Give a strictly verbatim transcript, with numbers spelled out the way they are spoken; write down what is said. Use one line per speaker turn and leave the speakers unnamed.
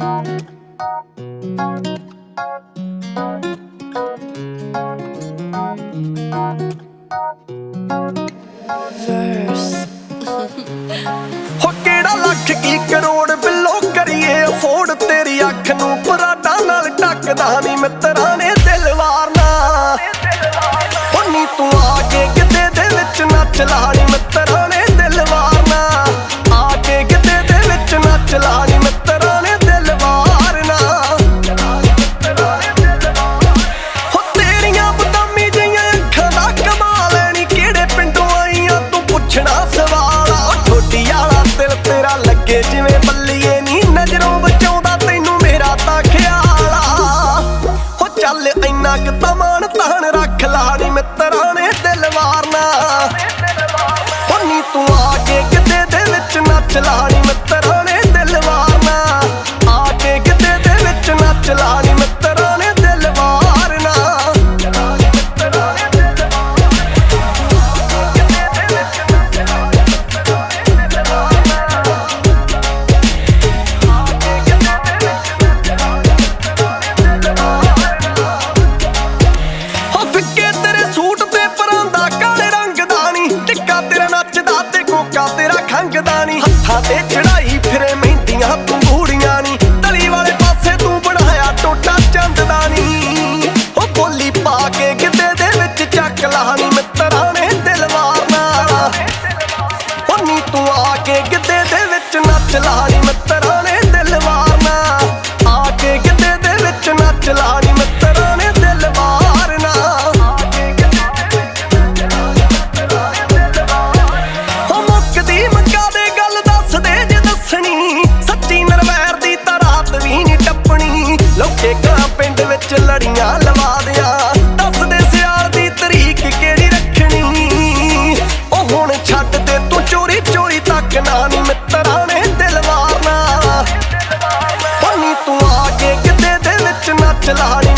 हो केड़ा लख की करोड़ बिलो करिए अफोर्ड तेरी अख नूं पराडा नाल टकदा नी मित्तरां ने दिल वारना हो नी तू आके किते दे विच नच ला नी मित्तरां ने दिल वारना आके किते दे विच नच ला नी मित्तरां ने दिल वारना हो तेरियां बदामी जिहियां अखां दा कमाल नी केड़े पिंडों आईयां तू पुछना सवाल ठोडी आला दिल तेरा लगे जिवें बल्लीए नी नजरों बचाउंदा तैनूं मेरा तां ख्याल आ हो चल इन्ना क तां मान तान रख ला नी मित्तरां ने दिल वारना हो नी तू आके किते दे विच नच ला नी मित्तरां ने दिल वारना आके किते दे विच नच ला नी मित्तरां ने दिल वारना हत्थां ते चढ़ाई फिरे मेहंदियां तू घूड़ियां नी तली वाले पासे तू बनाया टोटा चंद दा नी ओ बोली पा के गिद्धे दे विच चक ला नी मित्तरां ने दिल वारना ओ नी तू आके गिद्धे दे विच नच ला नी मित्तरां ने दिल वारना आके गिद्धे दे विच नच ला नी मित्तरां ने दिल वारना हो मुक्कदी मक्का दे गल दस दे जे दसनी सच्ची नरवैर दी तां रात वी नी टप्पणी लोके घरां पिंड विच लड़ियां लवा दियां दस दे सियाल दी तरीक केड़ी रखनी ओ हुण छड्ड दे तू चोरी चोरी तक ना नी मित्तरां ने दिल वारना ओ नी तू आके किते दे विच नच ला नी